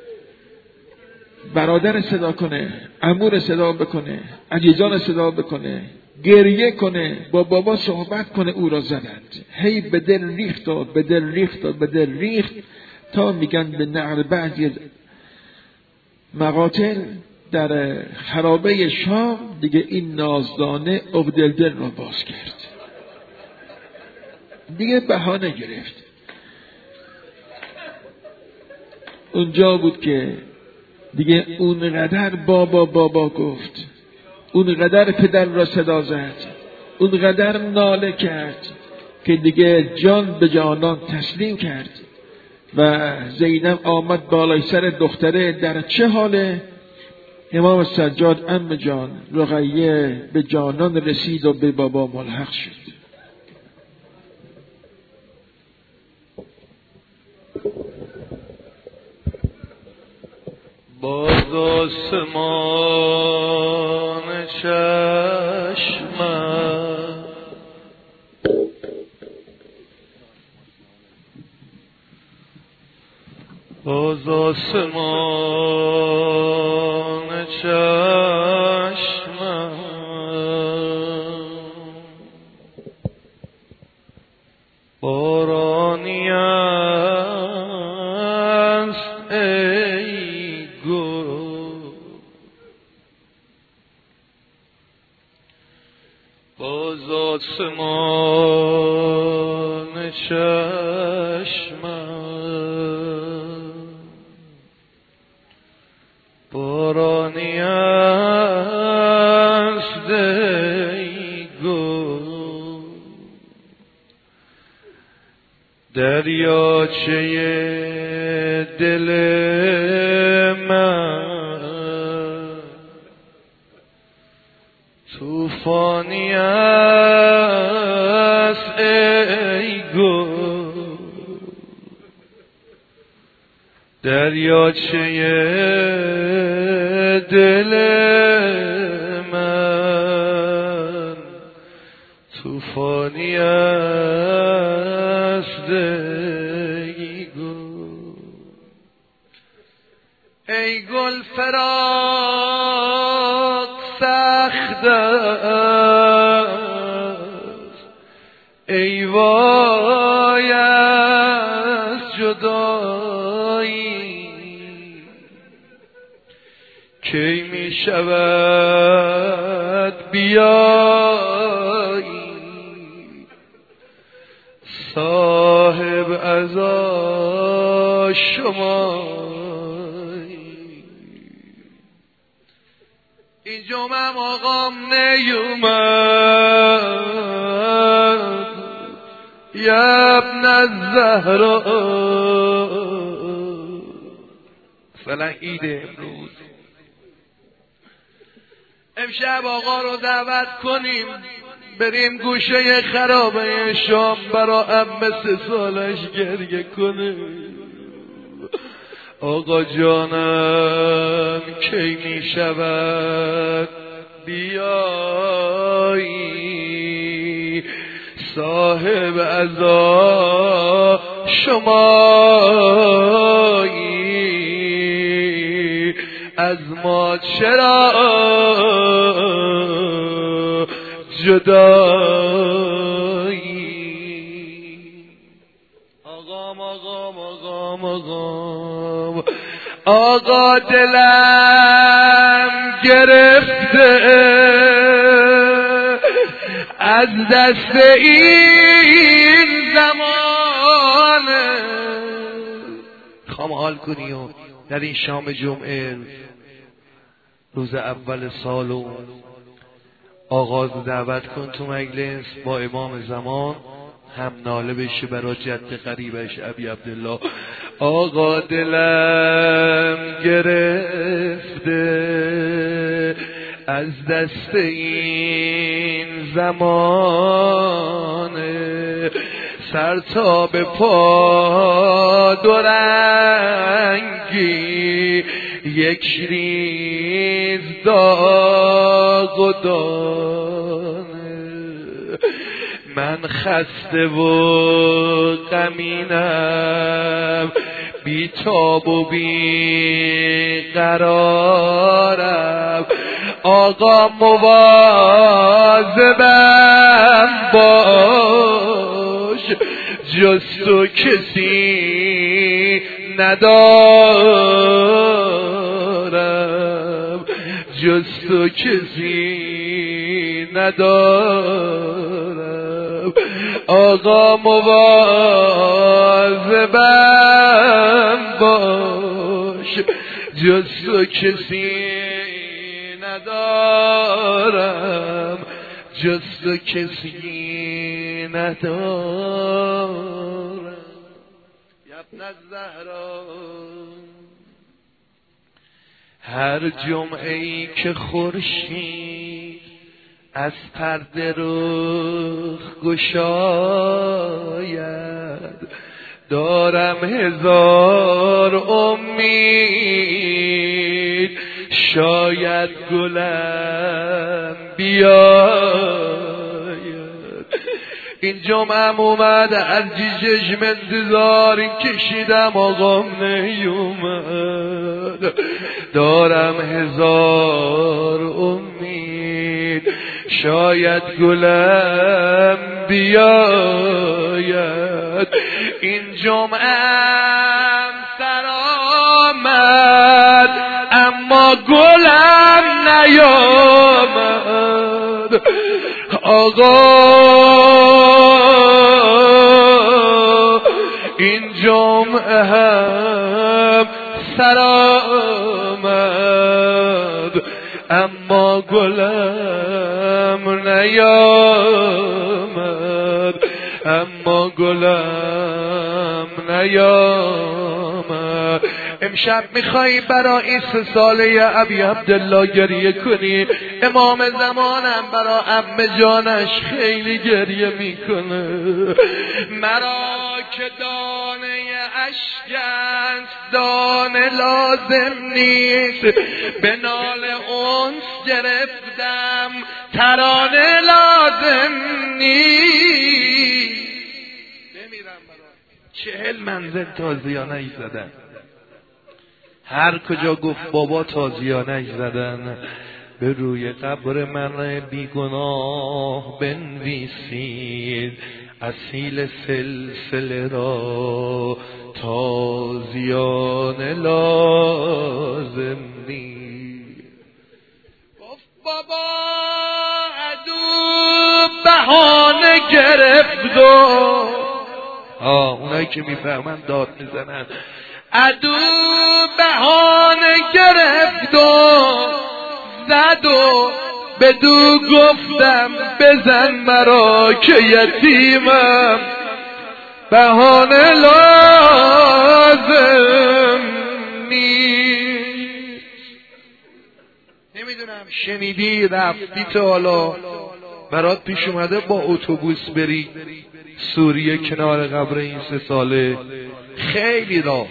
برادر صدا کنه، عمو صدا بکنه، عزیزان صدا بکنه، گریه کنه، با بابا صحبت کنه، او را زدند. هی به دل ریخت و به دل ریخت و به دل ریخت تا میگن به نقل بعضی مقاتل در خرابه شام دیگه این نازدانه عقده‌دل را باز کرد، دیگه بهانه گرفت. اونجا بود که دیگه اونقدر بابا گفت، اونقدر پدر را صدا زد، اونقدر ناله کرد که دیگه جان به جانان تسلیم کرد و زینب آمد بالای سر دختره. در چه حاله؟ امام سجاد عمه جان رقیه به جانان رسید و به بابا ملحق شد. باز آسمان چشمم باز آسمان چشمم بارانی است ای گل، باز آسمان چشمم بارانی است ای گل، دریاچه دل من طوفانی است ای گل، دریاچه دل من طوفانی است ای گل. ای گل فراق سخت است، ای وای از جدایی، کی می شود بیایی صاحب عزا شما. این جمعم آقام نیومد یا ابن الزهرا. مثلا عید امروز امشب آقا رو دعوت کنیم بریم گوشه خرابه شام برا عمه 3 سالش گریه کنه. آقا جانم کی می شود بیایی صاحب عزا شمایی از ما چرا جدایی. آقا دلم گرفته از دست این زمانه. خوام حال کنی و در این شام جمعه روز اول سال و آغاز دعوت کن تو مجلس با امام زمان هم ناله بشه برای جد قریبش ابی عبدالله. آقا دلم گرفته از دست این زمانه سر تا به پا دورنگی یک ریز داغ و دانه. من خسته و غمینم بی تاب و بی قرارم. آقا مواظبم باش جز تو کسی ندارم، جز تو کسی ندارم. آقا مواظبم باش جز تو کسی ندارم، جز تو کسی ندارم. ابن الزهرا هر جمعه ای که خورشید از پرده رخ گشاید دارم 1000 امید شاید گلم بیاید. این جمعم اومد از جیجم انتظار کشیدم آقام نیومد دارم 1000 امید شاید گلم بیاید. این جمعم سر آمد اما گلم نیامد. آقا این جمعه هم سر آمد اما گلم نیامد، اما گلم نیامد. امشب میخوایی برای این 3 ساله ابی عبدالله گریه کنی. امام زمانم برای عمه جانش خیلی گریه میکنه. مرا که دانه اشکت دانه لازم نیست، به نال انس گرفتم ترانه لازم نیست. بمیرم برای 40 منزل تازیانه زدن، هر کجا گفت بابا تازیانه زدن. به روی قبر من بیگناه بنویسید اصیل سلسله را تازیانه لازم نیست. گفت بابا عدو بهانه گرفت و اونایی که میفهمن داد میزنن. عدو بهانه گرفت و زد و بدو گفتم بزن مرا که یتیمم، بهانه لازم نیست. نمیدونم شنیدی رفتی تا حالا برات پیش اومده با اتوبوس بری سوریه کنار قبر این 3 ساله؟ خیلی راه.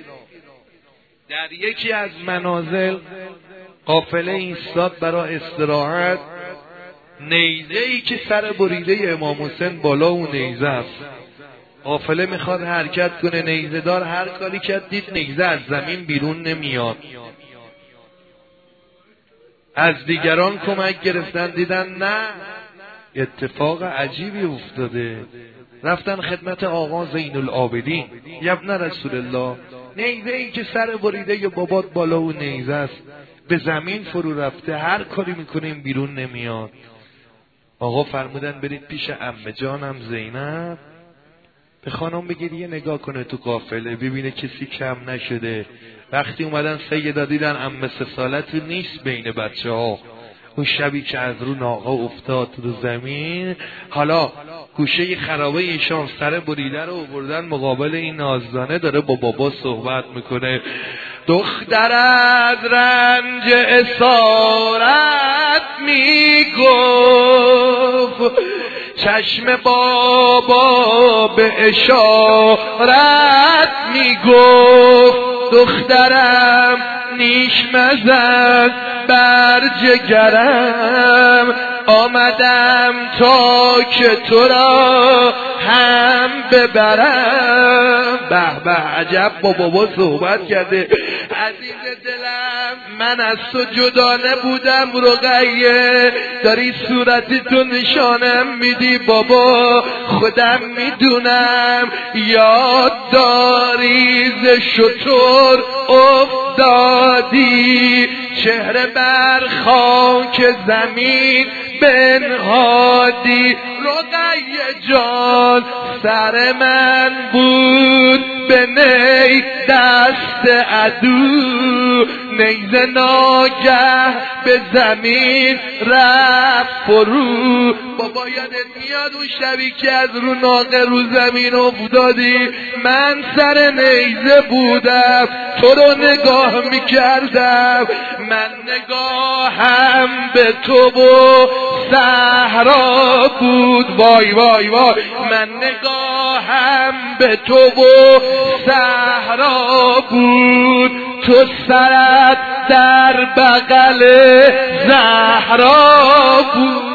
در یکی از منازل قافله ایستاد برای استراحت. نیزه ای که سر بریده امام حسین بالا اون نیزه است. قافله میخواد حرکت کنه، نیزه دار هر کاری کرد دید نیزه از زمین بیرون نمیاد. از دیگران کمک گرفتن، دیدن نه اتفاق عجیبی افتاده. رفتن خدمت آقا زین العابدین، ابن رسول الله، نیزه ای که سر بریده ی بابات بالا و نیزه است به زمین فرو رفته، هر کاری میکنیم بیرون نمیاد. آقا فرمودن برید پیش عمه جانم زینب، به خانم بگید یه نگاه کنه تو قافله ببینه کسی کم نشده. وقتی اومدن سیدا دیدن عمه 3 ساله تو نیست بین بچه ها. اون شبی که از رو ناقا افتاد رو زمین، حالا گوشه خرابه ایشان سر بریده رو بردن مقابل این نازدانه، داره با بابا صحبت میکنه. دختر از رنج اسارت میگفت، چشم بابا به اشارت میگفت، دخترم نیش مزن بر جگرم، آمدم تا که تو را هم ببرم. به به عجب با بابا صحبت کرده. عزیز دلم من از تو جدا نبودم رقیه، داری صورتی تو نشانم میدی بابا، خودم میدونم یاد داری ز شتر افتادی، چهره بر خاک زمین بنهادی. رقیه جان سر من بود به نی دست عدو، نیزه ناگه به زمین رفت فرو. بابا یادت میاد اون شبی که از رو ناقه رو زمین افتادی؟ من سر نیزه بودم تو رو نگاه میکردم، من نگاهم به تو و صحرا بود. وای وای وای، من نگاهم به تو و صحرا بود، تو سرت در بغل زهرا بود.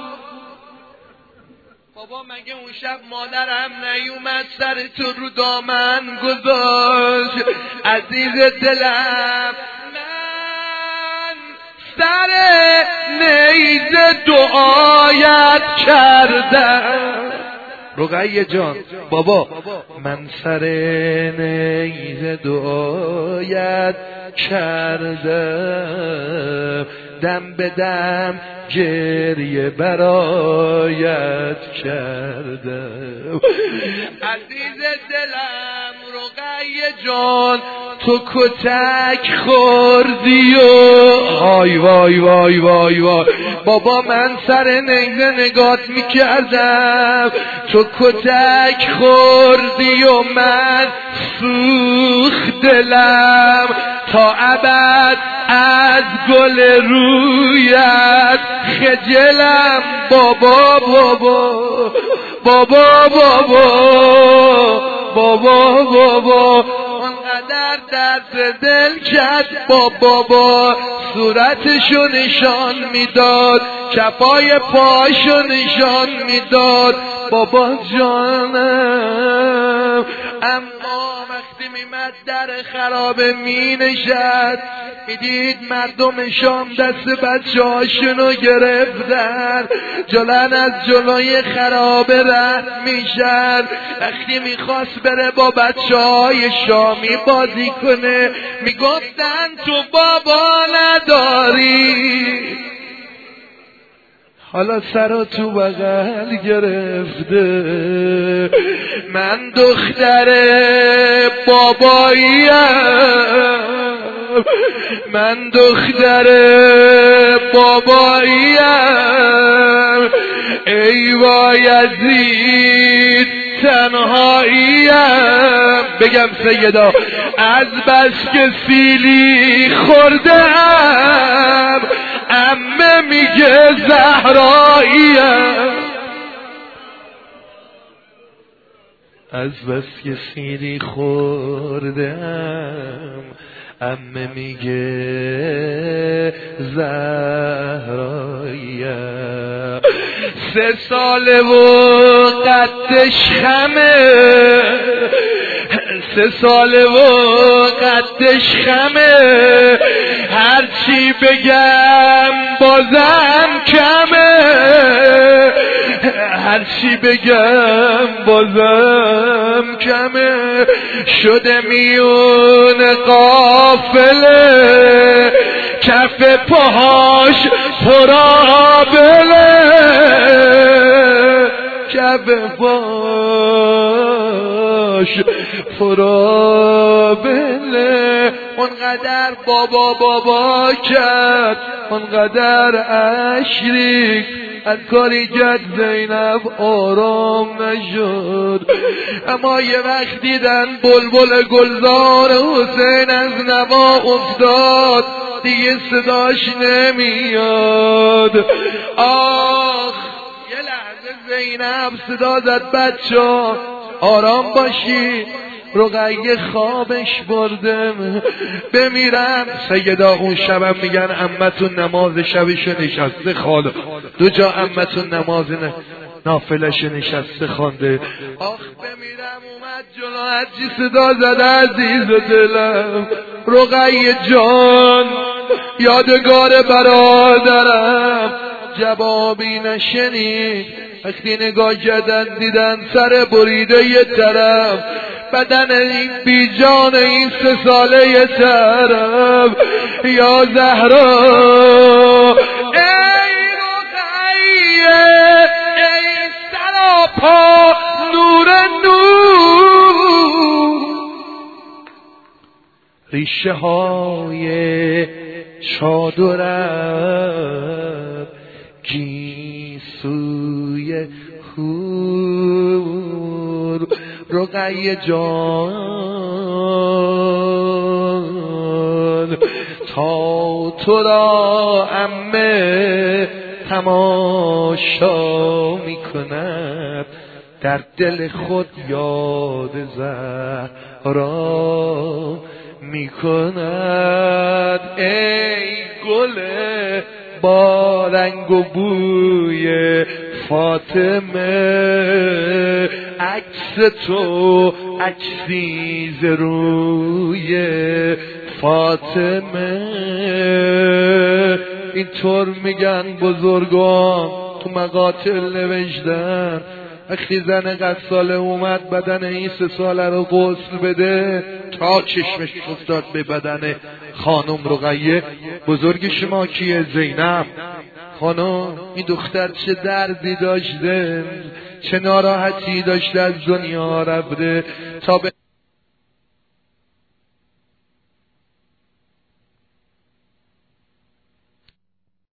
بابا مگه اون شب مادرم نیومد سر تو رو دامن گذاشت؟ عزیز دلم من سر نیزه دعایت کردم. رقیه جان بابا من سر نیزه دعایت کردم، دم به دم گریه برایت کردم. عزیز دلم رقیه جان تو کتک خوردی و آی وای وای وای وای. بابا من سر نیزه نگات میکردم، تو کتک خوردی و من سوخت دلم، تا ابد از گل رویت خجلم. بابا بابا بابا بابا بابا بابا، اونقدر درد دل کرد بابا، صورتشو نشان میداد، چپای پاشو نشان میداد بابا جانم. اما وقتی میمد در خرابه می نشد، میدید مردم شام دست بچه هاشونو گرفتن، جلن از جلوی خرابه رد میشن. وقتی میخواست بره با بچه های شامی بازی کنه، میگفتن تو بابا نداری. حالا سر تو بغل گرفته، من دختر باباییم، من دختر باباییم، ای بایزید تنهاییم. بگم سیدا از بس که سیلی خوردم، عمه میگه زهراییم. از بس که سیلی خوردم، عمه میگه زهراییم. 3 ساله و قدش خمه، 3 ساله و قدش خمه، هرچی بگم بازم کمه، هرچی بگم بازم کمه. شده میون قافله، کف پاهاش پرابله، کف پاهاش پرابله. اونقدر بابا بابا کرد، اونقدر اشریک از کاری کرد، زینب آرام نشد. اما یه وقت دیدن بلبل گلزار حسین از نوا افتاد، دیگه صداش نمیاد. آخ یه لحظه زینب صدا زد بچه آرام باشی، رقیه خوابش بردم بمیرم. سیدا اون شبم میگن عمتون نماز شبش نشسته خاله، 2 جا عمتون نماز نافلش نشسته خونده. آخ بمیرم اومد جلو، هرچی صدا زده عزیز دلم، رقیه جان یادگار برادرم. جوابی نشنید، وقتی نگاه کردن دیدن سر بریده یه طرف، بدن این بیجان این 3 ساله یه طرف. یا زهرا ای رقیه، ای سراپا نور نور، ریشه های چادرم گیسوی خور. رقیه جان تا تو را عمه تماشا میکند، در دل خود یاد زهرا میکند. ای گل با رنگ و بوی فاطمه، عکس تو عکسی ز روی فاطمه. اینطور میگن بزرگان تو مقاتل نوشتن، وقتی زن قصاله اومد بدن این 3 ساله رو غسل بده، تا چشمش افتاد به بدن خانم رقیه. بزرگ شما کیه؟ زینب. خانم این دختر چه دردی داشته، چه ناراحتی داشته، از دنیا رفته تا به